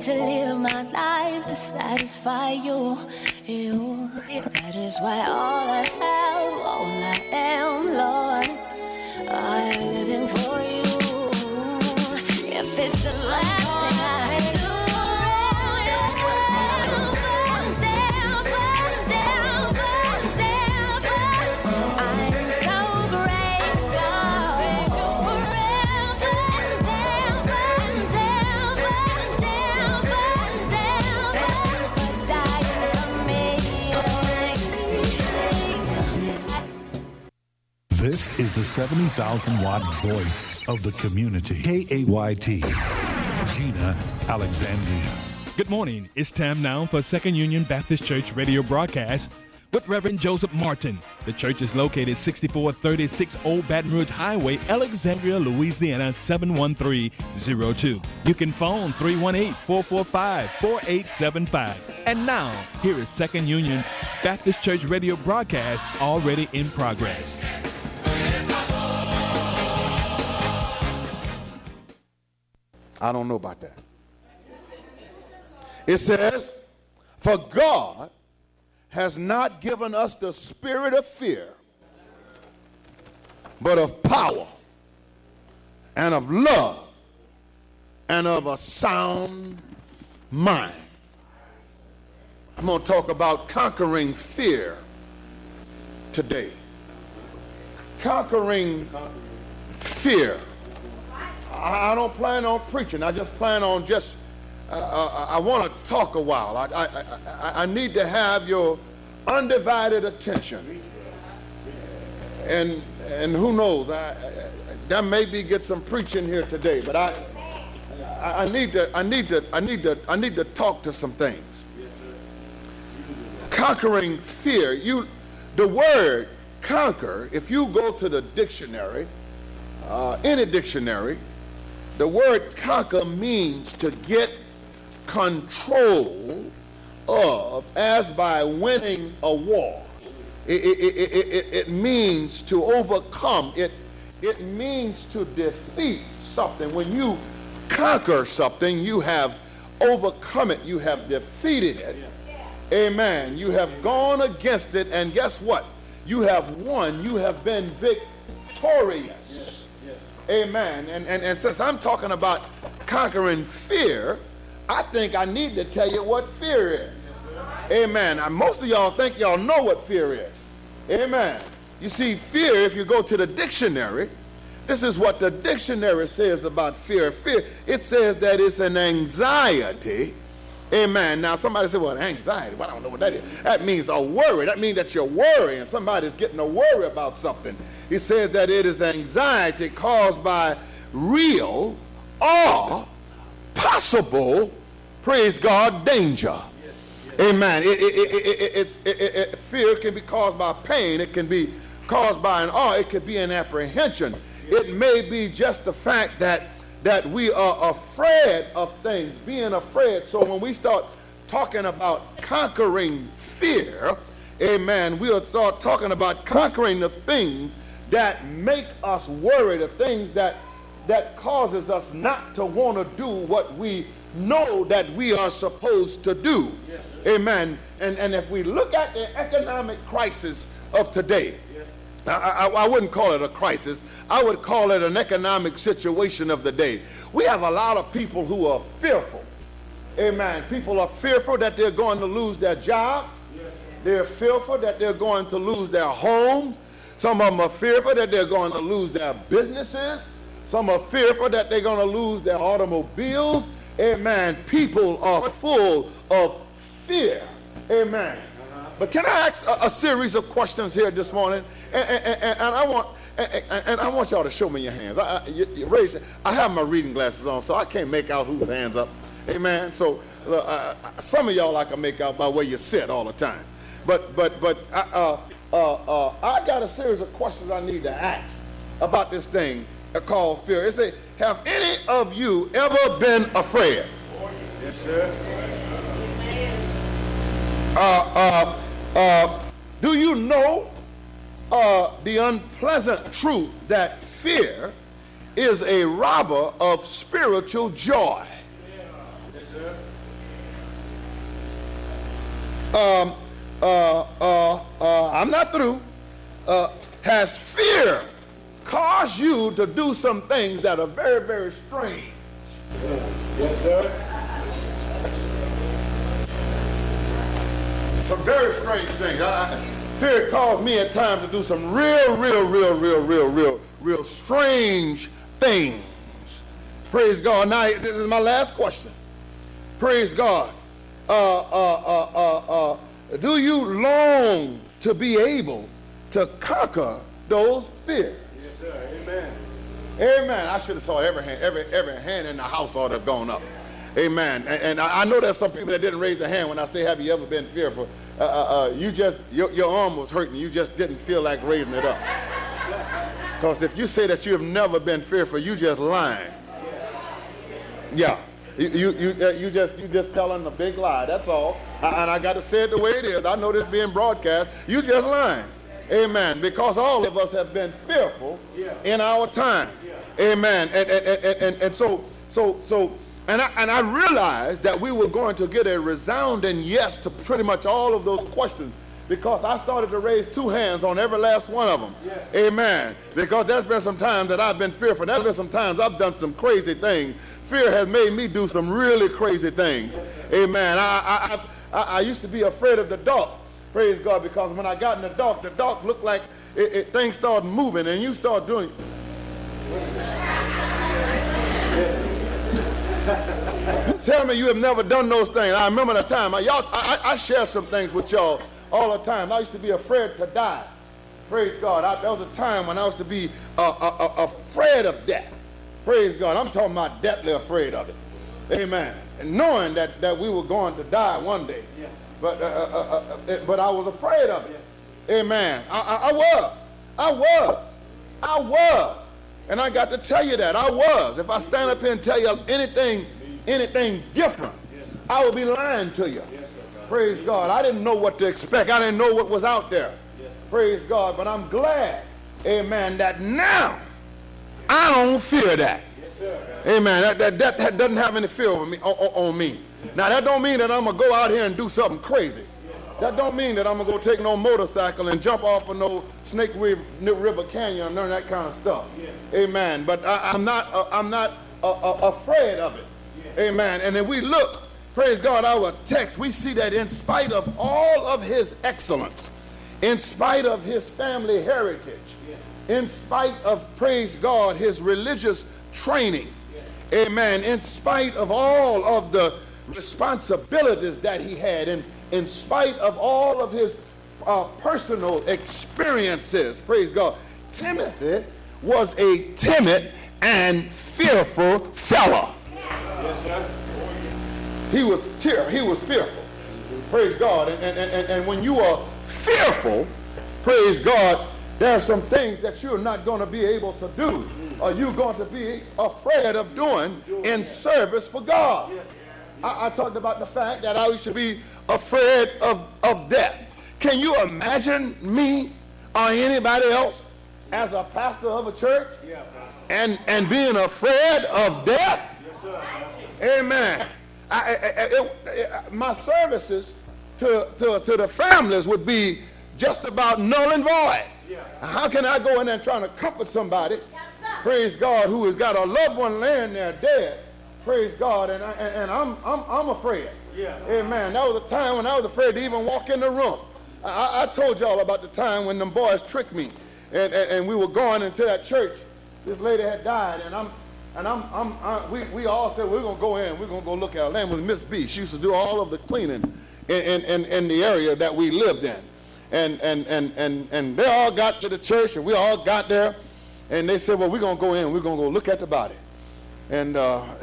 to live my life to satisfy you. That is why all I have, all I am, Lord, I'm living for you. If it's the last thing I do, I'm so grateful forever for dying for me. This is the 70,000-watt voice of the community. KAYT, Gina Alexandria. Good morning. It's time now for Second Union Baptist Church radio broadcast with Reverend Joseph Martin. The church is located 6436 Old Baton Rouge Highway, Alexandria, Louisiana, 71302. You can phone 318-445-4875. And now, here is Second Union Baptist Church radio broadcast already in progress. I don't know about that. It says, for God has not given us the spirit of fear, but of power and of love and of a sound mind. I'm going to talk about conquering fear today. Conquering fear. I don't plan on preaching. I just plan on I want to talk a while. I need to have your undivided attention. And who knows, there may be get some preaching here today, but I need to talk to some things. Conquering fear. The word conquer, if you go to the dictionary, any dictionary, the word conquer means to get control of, as by winning a war. It means to overcome. It means to defeat something. When you conquer something, you have overcome it. You have defeated it. Amen. You have gone against it, and guess what? You have won. You have been victorious. Amen. And since I'm talking about conquering fear, I think I need to tell you what fear is. Amen. Most of y'all think y'all know what fear is. Amen. You see, fear, if you go to the dictionary, this is what the dictionary says about fear. Fear, it says that it's an anxiety. Amen. Now, somebody said, well, anxiety, well, I don't know what that is. That means a worry. That means that you're worrying. Somebody's getting a worry about something. It says that it is anxiety caused by real or possible, praise God, danger. Amen. Fear can be caused by pain. It can be caused by an awe. It could be an apprehension. It may be just the fact that we are afraid of things, being afraid. So when we start talking about conquering fear, amen, we'll start talking about conquering the things that make us worry, the things that causes us not to want to do what we know that we are supposed to do. Yes, amen. And if we look at the economic crisis of today, I wouldn't call it a crisis. I would call it an economic situation of the day. We have a lot of people who are fearful. Amen. People are fearful that they're going to lose their job. They're fearful that they're going to lose their homes. Some of them are fearful that they're going to lose their businesses. Some are fearful that they're going to lose their automobiles. Amen. People are full of fear. Amen. But can I ask a series of questions here this morning? And I want y'all to show me your hands. I have my reading glasses on, so I can't make out whose hands up. Amen. So some of y'all I can make out by where you sit all the time. But I got a series of questions I need to ask about this thing called fear. It says, have any of you ever been afraid? Yes, sir. Do you know the unpleasant truth that fear is a robber of spiritual joy? Yes, sir. I'm not through. Has fear caused you to do some things that are very, very strange? Yes, sir. Some very strange things. Fear caused me at times to do some real strange things. Praise God. Now, this is my last question. Praise God. Do you long to be able to conquer those fears? Yes, sir. Amen. Amen. I should have saw every hand in the house ought to have gone up. Amen. And I know there's some people that didn't raise their hand when I say, have you ever been fearful? Your arm was hurting. You just didn't feel like raising it up. Because if you say that you have never been fearful, you just lying. Yeah. You just telling a big lie. That's all. And I got to say it the way it is. I know this being broadcast. You just lying. Amen. Because all of us have been fearful in our time. Amen. And so I realized that we were going to get a resounding yes to pretty much all of those questions, because I started to raise two hands on every last one of them. Amen. Because there's been some times that I've been fearful. There's been some times I've done some crazy things. Fear has made me do some really crazy things. Amen. I used to be afraid of the dark. Praise God. Because when I got in the dark looked like things started moving, and you start doing. You tell me you have never done those things. I remember the time. I share some things with y'all all the time. I used to be afraid to die. Praise God. There was a time when I used to be afraid of death. Praise God. I'm talking about deathly afraid of it. Amen. And knowing that we were going to die one day. Yes. But I was afraid of it. Yes. Amen. I was. And I got to tell you that. I was. If I stand up here and tell you anything different, yes, I will be lying to you. Yes, praise God. I didn't know what to expect. I didn't know what was out there. Yes. Praise God. But I'm glad, amen, that now I don't fear that. Yes, amen. That doesn't have any fear on me. Yes. Now, that don't mean that I'm going to go out here and do something crazy. That don't mean that I'm going to go take no motorcycle and jump off of no Snake River Canyon and none of that kind of stuff. Yeah. Amen. But I'm not afraid of it. Yeah. Amen. And if we look, praise God, our text, we see that in spite of all of his excellence, in spite of his family heritage, yeah, in spite of, praise God, his religious training, yeah, amen, in spite of all of the responsibilities that he had, in spite of all of his personal experiences, praise God, Timothy was a timid and fearful fellow. Yes, sir. He was fearful. Praise God. And when you are fearful, praise God, there are some things that you're not going to be able to do, or you're going to be afraid of doing in service for God. I talked about the fact that I used to be afraid of death. Can you imagine me or anybody else as a pastor of a church and being afraid of death? Amen. My services to the families would be just about null and void. How can I go in there and try to comfort somebody, praise God, who has got a loved one laying there dead? Praise God, and I'm afraid. Yeah. Amen. That was a time when I was afraid to even walk in the room. I told y'all about the time when them boys tricked me, and we were going into that church. This lady had died, we all said we're gonna go in. We're gonna go look at her. Her name was Miss B. She used to do all of the cleaning in the area that we lived in, and they all got to the church, and we all got there, and they said, well, we're gonna go in. We're gonna go look at the body. And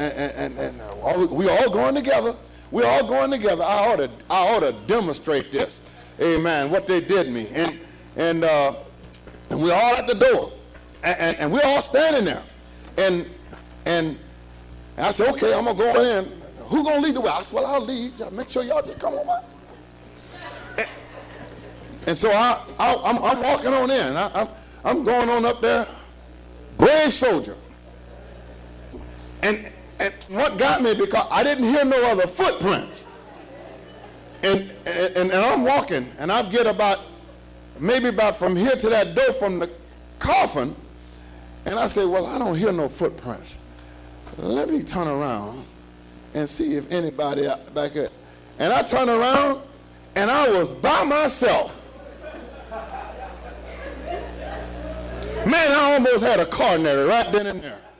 we all going together. We're all going together. I ought to demonstrate this. Amen. What they did me. And we're all at the door. And we're all standing there. And I said, okay, I'm going to go in. Who's going to lead the way? I said, well, I'll lead. Make sure y'all just come on by. And so I'm walking on in. I'm going on up there. Brave soldier. And what got me, because I didn't hear no other footprints. And I'm walking, and I get maybe about from here to that door from the coffin, and I say, well, I don't hear no footprints. Let me turn around and see if anybody back there. And I turn around, and I was by myself. Man, I almost had a coronary right then and there.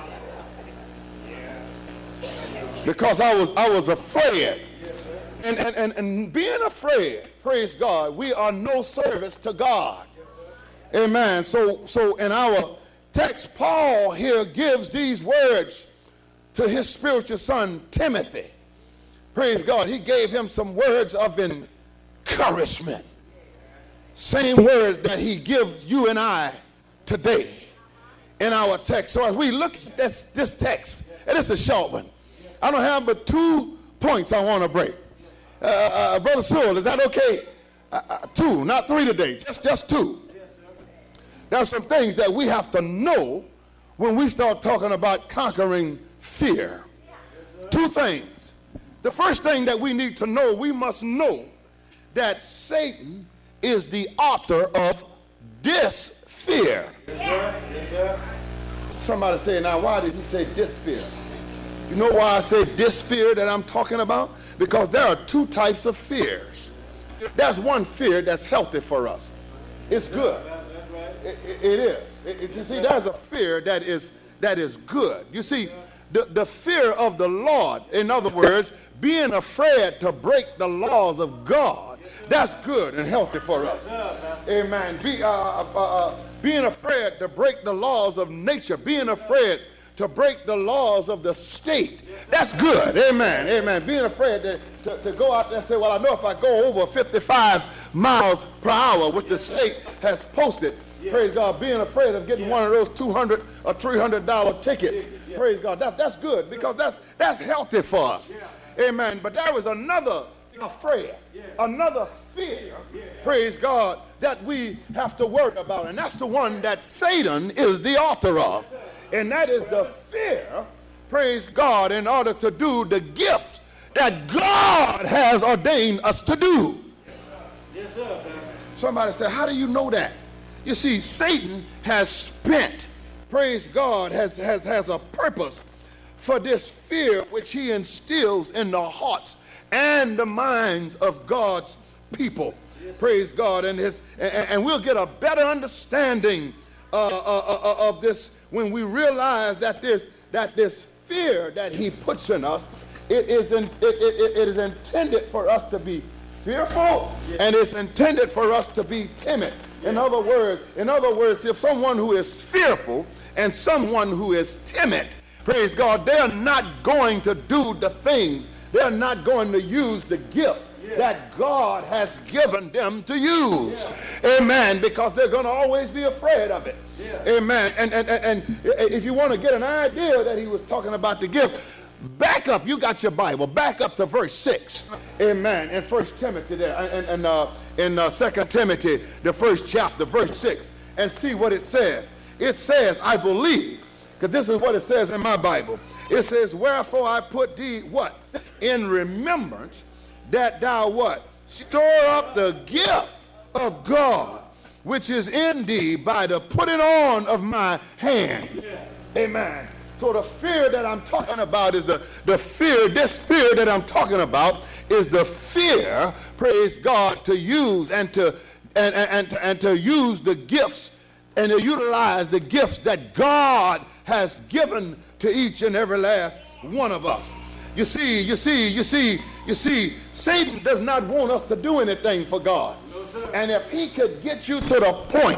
Because I was afraid. And being afraid, praise God, we are no service to God. Amen. So in our text, Paul here gives these words to his spiritual son, Timothy. Praise God. He gave him some words of encouragement. Same words that he gives you and I today in our text. So as we look at this text, and it's a short one, I don't have but 2 points I want to break. Brother Sewell, is that okay? 2, not 3 today, just 2. There are some things that we have to know when we start talking about conquering fear. 2 things. The first thing that we need to know, we must know that Satan is the author of this fear. Somebody say, now why did he say this fear? You know why I say this fear that I'm talking about? Because there are 2 types of fears. There's one fear that's healthy for us. It's good. It is. You see, there's a fear that is good. You see, the fear of the Lord, in other words, being afraid to break the laws of God, that's good and healthy for us. Amen. Being afraid to break the laws of nature, being afraid to break the laws of the state, that's good. Amen. Amen. Being afraid to go out there and say, well, I know if I go over 55 miles per hour, which the state has posted, praise God, being afraid of getting one of those $200 or $300 tickets, praise God, that's good, because that's healthy for us. Amen. But there is another another fear, praise God, that we have to worry about, and that's the one that Satan is the author of. And that is the fear, praise God, in order to do the gifts that God has ordained us to do. Yes, sir. Somebody said, how do you know that? You see, Satan has spent, praise God, has a purpose for this fear which he instills in the hearts and the minds of God's people. Praise God. And we'll get a better understanding of this when we realize that this fear that he puts in us, it is intended for us to be fearful, and it's intended for us to be timid. In other words, if someone who is fearful and someone who is timid, praise God, they're not going to do the things, they're not going to use the gifts that God has given them to use. Amen. Because they're going to always be afraid of it. Amen. And if you want to get an idea that he was talking about the gift, back up. You got your Bible. Back up to verse 6. Amen. In 1 Timothy there, and in 2 Timothy, the 1st chapter, verse 6, and see what it says. It says, I believe, because this is what it says in my Bible. It says, wherefore I put thee, what? In remembrance, that thou what? Store up the gift of God, which is in thee by the putting on of my hand. Amen. So the fear that I'm talking about is this fear that I'm talking about is the fear, praise God, to use and to use the gifts and to utilize the gifts that God has given to each and every last one of us. You see, Satan does not want us to do anything for God. And if he could get you to the point